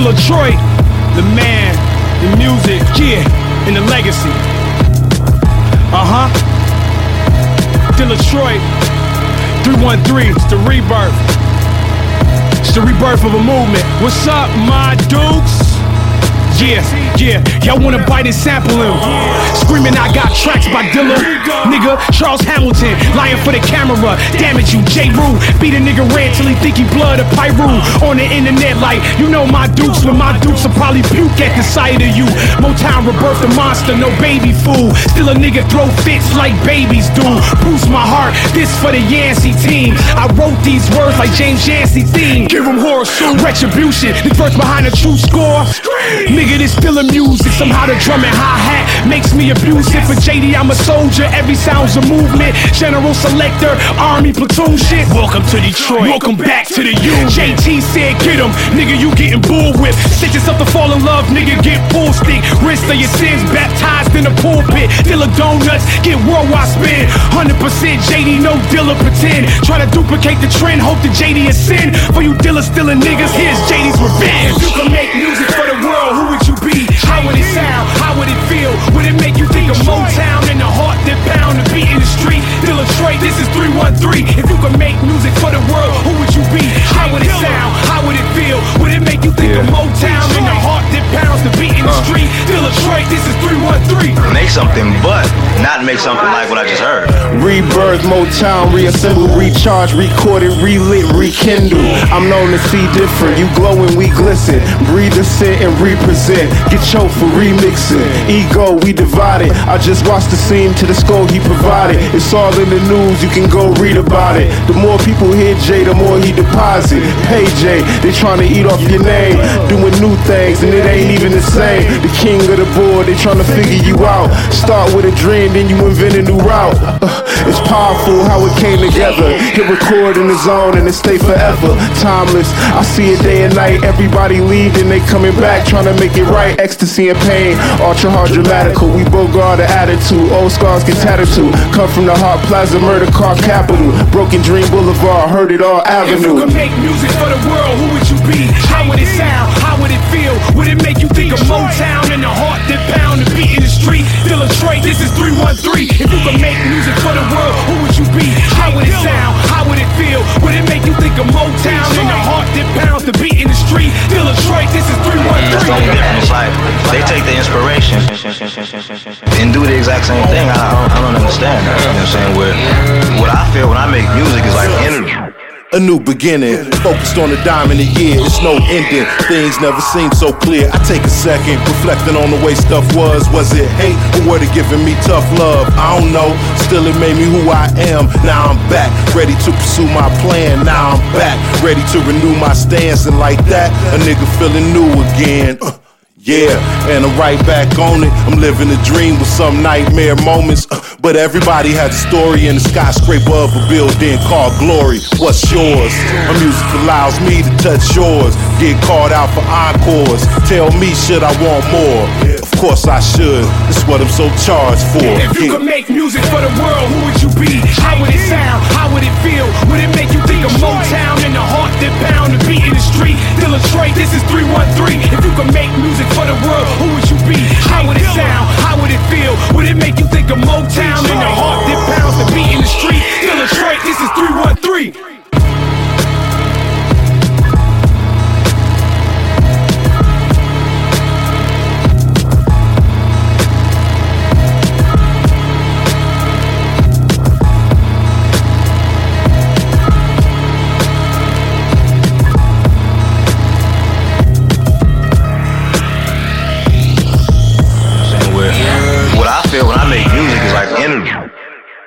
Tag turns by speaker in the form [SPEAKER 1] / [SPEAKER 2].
[SPEAKER 1] Dilla Troy, the man, the music, yeah, and the legacy. Dilla Troy, 313, it's the rebirth. It's the rebirth of a movement. What's up, my dukes? Yeah, y'all wanna bite and sample him. Screaming I got tracks by Dilla. Nigga, Charles Hamilton, lying for the camera. Damn it, you J. Rue. Beat a nigga red till he think he blood of Pyru. On the internet like, you know my dukes. When my dukes will probably puke at the sight of you. Motown rebirthed a monster, no baby fool. Still a nigga throw fits like babies do. Bruce my heart, this for the Yancey team. I wrote these words like James Yancey theme. Give him horror suit, retribution. The verse behind a true score. Nigga, this still a music. Somehow the drum and hi-hat makes me abusive. For JD, I'm a soldier. Every sound's a movement. General selector, army platoon shit. Welcome to Detroit. Welcome back to the U. JT said, get him. Nigga, you getting bull whipped. Set yourself to fall in love, nigga, get full stick. Rinse of your sins, baptized in the pulpit. Dilla donuts, get worldwide spin. 100% JD, no Dilla pretend. Try to duplicate the trend, hope the JD is sin. For you Dilla stealing niggas, here's JD's revenge. If you can make music for the world, who would you be? How would it sound? How would it feel? Would it make you think of Motown and the heart that pound, the beat in the street? Dilla Troy, this is 313. If you could make music for the world, who would you be? How would it sound? How would it feel? Would it make you think of Motown and the heart that pounds, the beat in the street? Dilla Troy, this is 313.
[SPEAKER 2] Make something, but not make something like what I just heard.
[SPEAKER 3] Rebirth, Motown, reassemble, recharge, recorded, relit, rekindle. I'm known to see different. You glow and we glisten. Breathe, ascent, and represent. Get choked for remixing. Ego, we divided. I just watched the scene to the score he provided. It's all in the news, you can go read about it. The more people hear Jay, the more he deposit. Hey Jay, they trying to eat off your name. Doing new things and it ain't even the same. The king of the board, they trying to figure you out. Start with a dream, then you invent a new route. It's powerful how it came together. Hit record in the zone and it stay forever. Timeless, I see it day and night. Everybody leave, then they coming back, trying to make it right. Ecstasy and pain, ultra hard dramatical. We both got the attitude, old scars get tatted to. Come from the heart, Plaza, murder car capital. Broken Dream Boulevard, heard it all avenue.
[SPEAKER 1] If you could make music for the world, who would you be? How would it sound? How would it feel? Would it make you think of Motown and the heart that pound, the beat in the street? Dilla Troy, this is 313. If you could make music for the world, who would you be? How would it sound? How would it feel? Would it make you think of Motown and the heart that pounds, the beat in the street? Dilla Troy, this is 313.
[SPEAKER 2] It's no difference. Like they take the inspiration and do the exact same thing. I don't understand that. You know what I'm saying? What I feel when I make music is like energy.
[SPEAKER 4] A new beginning, focused on the dime in the year, it's no ending. Things never seem so clear. I take a second, reflecting on the way stuff was. Was it hate or were they giving me tough love? I don't know, still it made me who I am. Now I'm back, ready to pursue my plan. Now I'm back, ready to renew my stance. And like that, a nigga feeling new again. Yeah, and I'm right back on it. I'm living a dream with some nightmare moments. But everybody has a story in the skyscraper of a building called glory. What's yours? My music allows me to touch yours. Get called out for encores. Tell me, should I want more? Of course I should. That's what I'm so charged for.
[SPEAKER 1] If you could make music for the world, who would you be? How would it